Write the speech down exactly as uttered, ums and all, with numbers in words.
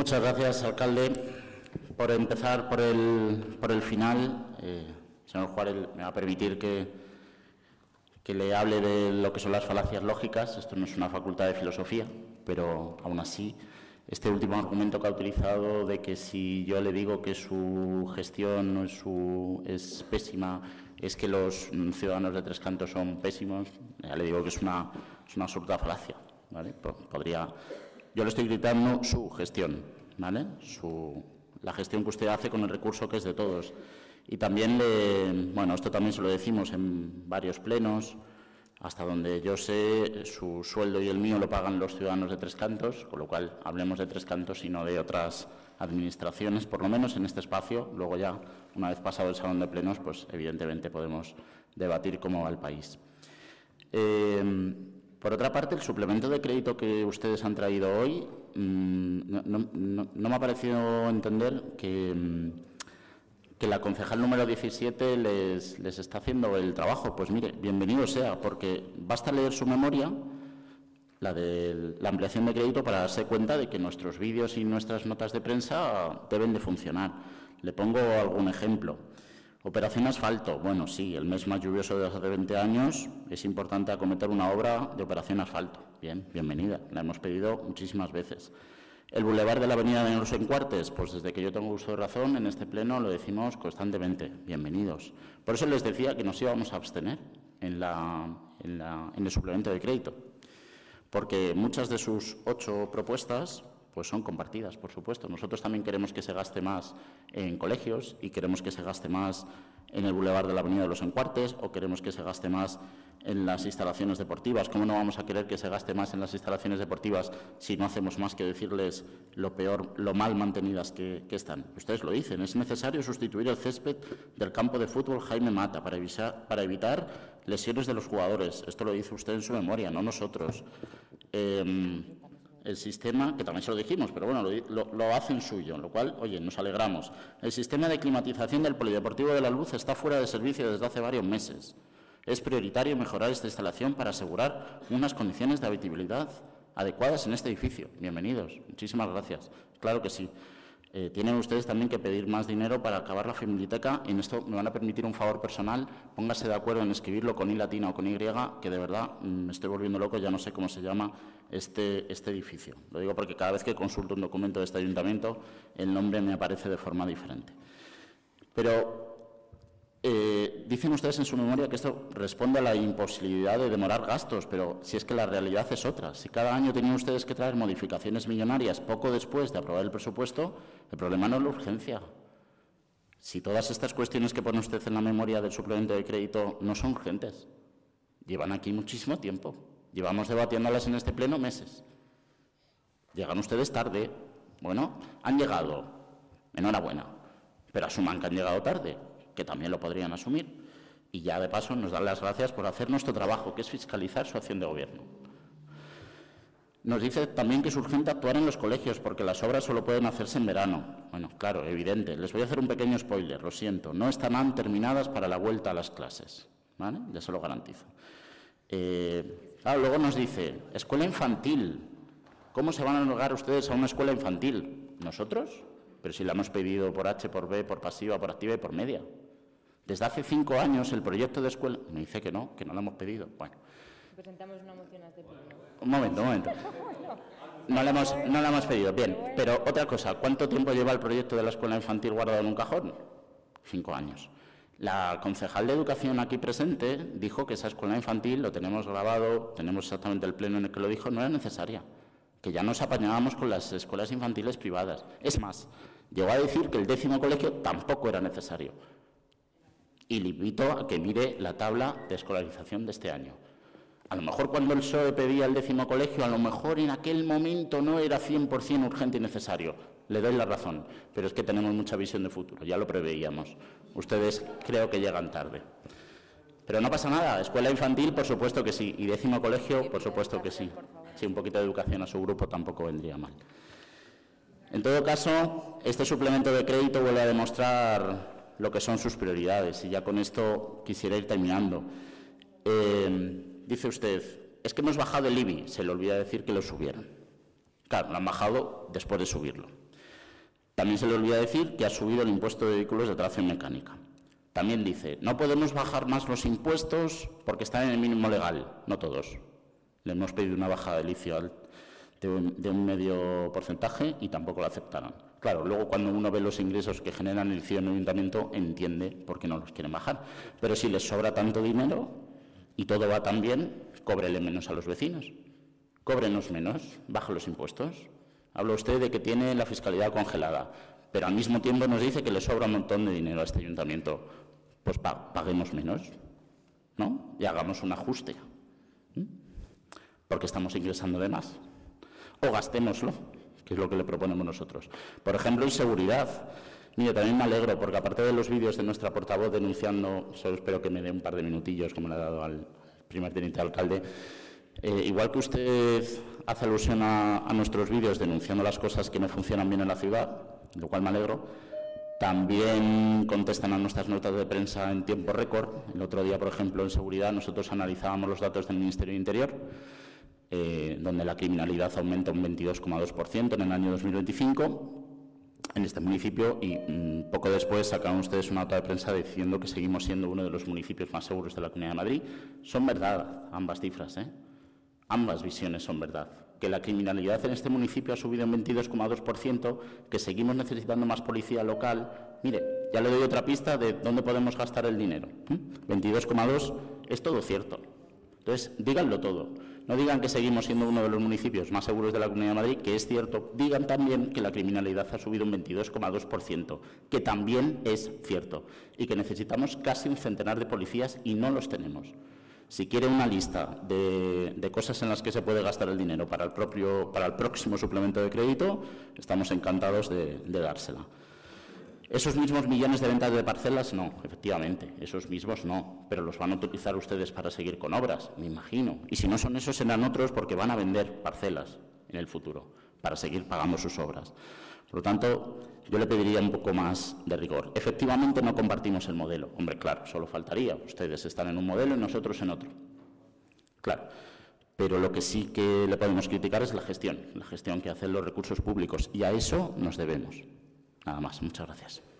Muchas gracias, alcalde. Por empezar por el, por el final, eh, señor Juárez, me va a permitir que, que le hable de lo que son las falacias lógicas. Esto no es una facultad de filosofía, pero aún así, este último argumento que ha utilizado de que si yo le digo que su gestión es, su, es pésima, es que los ciudadanos de Tres Cantos son pésimos, ya le digo que es una, es una absurda falacia, ¿vale? Podría, yo le estoy gritando su gestión, ¿vale? Su, la gestión que usted hace con el recurso que es de todos. Y también, le, bueno, esto también se lo decimos en varios plenos, hasta donde yo sé, su sueldo y el mío lo pagan los ciudadanos de Tres Cantos, con lo cual hablemos de Tres Cantos y no de otras administraciones, por lo menos en este espacio. Luego ya, una vez pasado el salón de plenos, pues evidentemente podemos debatir cómo va el país. Eh, por otra parte, el suplemento de crédito que ustedes han traído hoy, mmm, no, no, no, no me ha parecido entender que... Mmm, que la concejal número diecisiete les, les está haciendo el trabajo. Pues mire, bienvenido sea, porque basta leer su memoria, la de la ampliación de crédito, para darse cuenta de que nuestros vídeos y nuestras notas de prensa deben de funcionar. Le pongo algún ejemplo. Operación asfalto. Bueno, sí, el mes más lluvioso de hace veinte años es importante acometer una obra de operación asfalto. Bien, bienvenida, la hemos pedido muchísimas veces. El bulevar de la avenida de los Encuartes, pues desde que yo tengo uso de razón, en este pleno lo decimos constantemente. Bienvenidos. Por eso les decía que nos íbamos a abstener en, la, en, la, en el suplemento de crédito, porque muchas de sus ocho propuestas pues son compartidas, por supuesto. Nosotros también queremos que se gaste más en colegios y queremos que se gaste más en el bulevar de la avenida de los Encuartes, o queremos que se gaste más en las instalaciones deportivas. ¿Cómo no vamos a querer que se gaste más en las instalaciones deportivas si no hacemos más que decirles lo peor, lo mal mantenidas que, que están? Ustedes lo dicen, es necesario sustituir el césped del campo de fútbol Jaime Mata para evitar, para evitar lesiones de los jugadores. Esto lo dice usted en su memoria, no nosotros. Eh, el sistema, que también se lo dijimos, pero bueno, lo, lo, lo hacen suyo, lo cual, oye, nos alegramos. El sistema de climatización del Polideportivo de la Luz está fuera de servicio desde hace varios meses. Es prioritario mejorar esta instalación para asegurar unas condiciones de habitabilidad adecuadas en este edificio. Bienvenidos. Muchísimas gracias. Claro que sí. Eh, tienen ustedes también que pedir más dinero para acabar la Filmoteca. En esto me van a permitir un favor personal. Póngase de acuerdo en escribirlo con I latina o con Y, que de verdad me estoy volviendo loco, ya no sé cómo se llama este, este edificio. Lo digo porque cada vez que consulto un documento de este ayuntamiento, el nombre me aparece de forma diferente. Pero... Eh, dicen ustedes en su memoria que esto responde a la imposibilidad de demorar gastos, pero si es que la realidad es otra. Si cada año tienen ustedes que traer modificaciones millonarias poco después de aprobar el presupuesto, el problema no es la urgencia. Si todas estas cuestiones que pone usted en la memoria del suplemento de crédito no son urgentes, llevan aquí muchísimo tiempo. Llevamos debatiéndolas en este pleno meses. Llegan ustedes tarde. Bueno, han llegado. Enhorabuena. Pero asuman que han llegado tarde, que también lo podrían asumir, y ya de paso nos dan las gracias por hacer nuestro trabajo, que es fiscalizar su acción de gobierno. Nos dice también que es urgente actuar en los colegios, porque las obras solo pueden hacerse en verano. Bueno, claro, evidente. Les voy a hacer un pequeño spoiler, lo siento. No estarán terminadas para la vuelta a las clases, ¿vale? Ya se lo garantizo. Eh, claro, luego nos dice, escuela infantil. ¿Cómo se van a negar ustedes a una escuela infantil? ¿Nosotros? Pero si la hemos pedido por H, por B, por pasiva, por activa y por media. Desde hace cinco años el proyecto de escuela... Me dice que no, que no lo hemos pedido. Bueno. Presentamos una moción a este pleno. Un momento, un momento. No la hemos, no la hemos pedido. Bien, pero otra cosa. ¿Cuánto tiempo lleva el proyecto de la escuela infantil guardado en un cajón? Cinco años. La concejal de Educación aquí presente dijo que esa escuela infantil, lo tenemos grabado, tenemos exactamente el pleno en el que lo dijo, no era necesaria. Que ya nos apañábamos con las escuelas infantiles privadas. Es más, llegó a decir que el décimo colegio tampoco era necesario. Y le invito a que mire la tabla de escolarización de este año. A lo mejor cuando el P S O E pedía el décimo colegio, a lo mejor en aquel momento no era cien por cien urgente y necesario. Le doy la razón, pero es que tenemos mucha visión de futuro, ya lo preveíamos. Ustedes creo que llegan tarde. Pero no pasa nada, escuela infantil por supuesto que sí, y décimo colegio por supuesto que sí. Sí, un poquito de educación a su grupo tampoco vendría mal. En todo caso, este suplemento de crédito vuelve a demostrar lo que son sus prioridades, y ya con esto quisiera ir terminando. Eh, dice usted, es que hemos bajado el I B I, se le olvida decir que lo subieron. Claro, lo han bajado después de subirlo. También se le olvida decir que ha subido el impuesto de vehículos de tracción mecánica. También dice, no podemos bajar más los impuestos porque están en el mínimo legal. No todos. Le hemos pedido una bajada del I C I de un, de un medio porcentaje y tampoco lo aceptaron. Claro, luego cuando uno ve los ingresos que generan el I C I en el ayuntamiento, entiende por qué no los quieren bajar. Pero si les sobra tanto dinero y todo va tan bien, cóbrele menos a los vecinos. Cóbrenos menos, baje los impuestos. Habla usted de que tiene la fiscalidad congelada, pero al mismo tiempo nos dice que le sobra un montón de dinero a este ayuntamiento. Pues pa paguemos menos, ¿no? Y hagamos un ajuste. ¿Mm? Porque estamos ingresando de más. O gastémoslo, que es lo que le proponemos nosotros. Por ejemplo, en seguridad. Mire, también me alegro, porque aparte de los vídeos de nuestra portavoz denunciando, solo espero que me dé un par de minutillos, como le ha dado al primer teniente alcalde, eh, igual que usted hace alusión a, a nuestros vídeos denunciando las cosas que no funcionan bien en la ciudad, lo cual me alegro, también contestan a nuestras notas de prensa en tiempo récord. El otro día, por ejemplo, en seguridad, nosotros analizábamos los datos del Ministerio de Interior, eh, donde la criminalidad aumenta un veintidós coma dos por ciento en el año dos mil veinticinco en este municipio y mmm, poco después sacaron ustedes una nota de prensa diciendo que seguimos siendo uno de los municipios más seguros de la Comunidad de Madrid. Son verdad ambas cifras, ¿eh? Ambas visiones son verdad. Que la criminalidad en este municipio ha subido un veintidós coma dos por ciento, que seguimos necesitando más policía local. Mire, ya le doy otra pista de dónde podemos gastar el dinero. veintidós coma dos es todo cierto. Entonces, díganlo todo. No digan que seguimos siendo uno de los municipios más seguros de la Comunidad de Madrid, que es cierto. Digan también que la criminalidad ha subido un veintidós coma dos por ciento, que también es cierto. Y que necesitamos casi un centenar de policías y no los tenemos. Si quiere una lista de, de cosas en las que se puede gastar el dinero para el, propio, para el próximo suplemento de crédito, estamos encantados de, de dársela. ¿Esos mismos millones de ventas de parcelas? No, efectivamente, esos mismos no, pero los van a utilizar ustedes para seguir con obras, me imagino. Y si no son esos, serán otros porque van a vender parcelas en el futuro para seguir pagando sus obras. Por lo tanto, yo le pediría un poco más de rigor. Efectivamente, no compartimos el modelo. Hombre, claro, solo faltaría. Ustedes están en un modelo y nosotros en otro. Claro. Pero lo que sí que le podemos criticar es la gestión, la gestión que hacen los recursos públicos. Y a eso nos debemos. Nada más. Muchas gracias.